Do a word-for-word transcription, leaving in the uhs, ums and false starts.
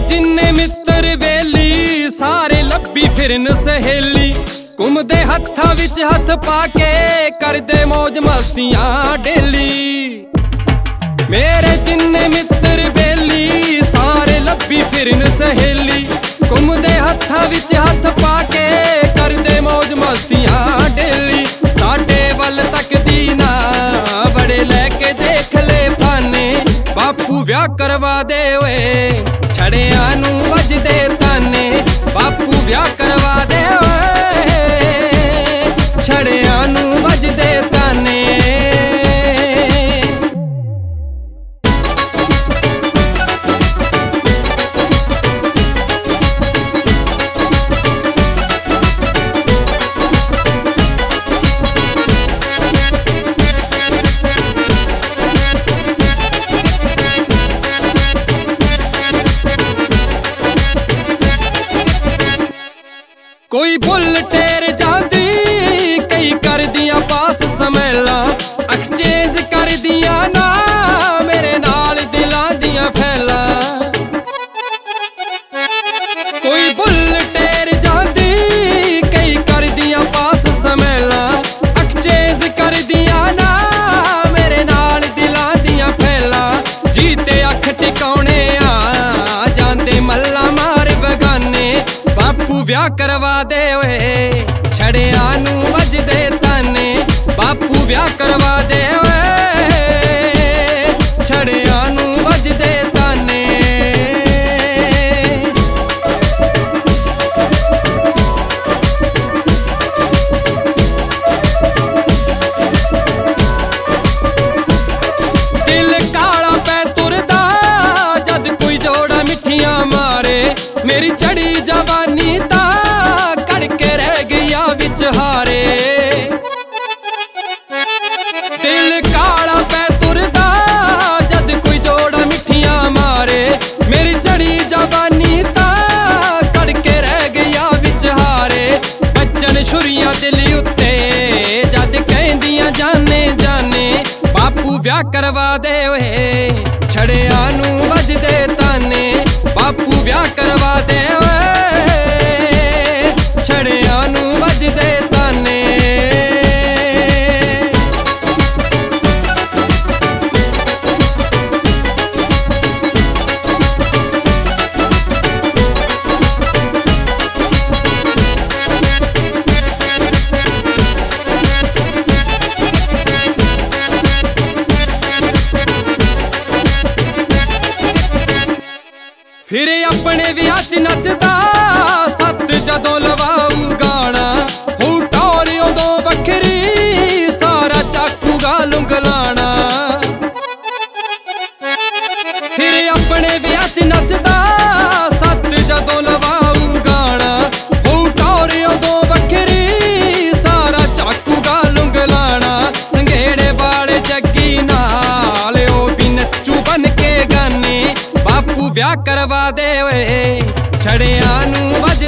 जिन्ने मित्र बेली सारे लब्बी फिरन सहेली घुमदे हत्थां विच हत्थ पाके करदे मौज मस्तियां डेली। मेरे जिन्ने मित्र बेली सारे लब्बी फिरन सहेली घुमदे हत्थां विच हत्थ पाके करदे मौज मस्तियां डेली। साडे वल तकदी ना बड़े लैके देख ले फाने बापू ब्याह करवा दे ओए छड़ियां नूं वजदे ताने। बापू ब्याह करवा दे ओए छड़ियां नूं वजदे ताने। कोई बुल टेर जाती कई कर दिया पास समेला एक्सचेंज कर दिया ना मेरे नाल दिलां दिया फैला। कोई बुल टेर जाती कई कर दिया पास समेला एक्सचेंज कर दिया ना मेरे नाल दिलां दिया फैला। जीते अख टिकाने आ जांदे मल्ला मार बगाने बापू ब्याह करवा दे ओए छड़ियां नूं वजदे ताने। बापू ब्याह करवा दे ओए छड़ियां नूं वजदे ताने। दिल काला पै तुरदा जद कोई जोड़ा मिठियां मारे मेरी चढ़ी जवानी ता कड़के रह गया विच हारे। दिल काला पै तुरदा जद कोई जोड़ा मिठियां मारे मेरी चढ़ी जवानी ता कड़के रह गया विच हारे। बच्चन छुरियां दिल उत्ते जद कहंदियां जाने जाने बापू ब्याह करवा दे ओए छड़ियां नूं वजदे ताने। बापू ब्याह करवा दे ओए छड़ियां नूं वजदे ताने। फिर अपने विआह च नचदा सत जदों लवाऊ गाना हूं टौर उदों वखरी सारा चाकू गालूं गलाना। फिर अपने विआह च नचदा सत जदों लवाऊ गाना हूं टौर उदों वखरी सारा चाकू गालूं गलाना। संघेड़े वाले जग्गी नाल ओ भी नच्चू बन के गाने बापू ब्याह करवा दे ओए छड़ियां नूं वज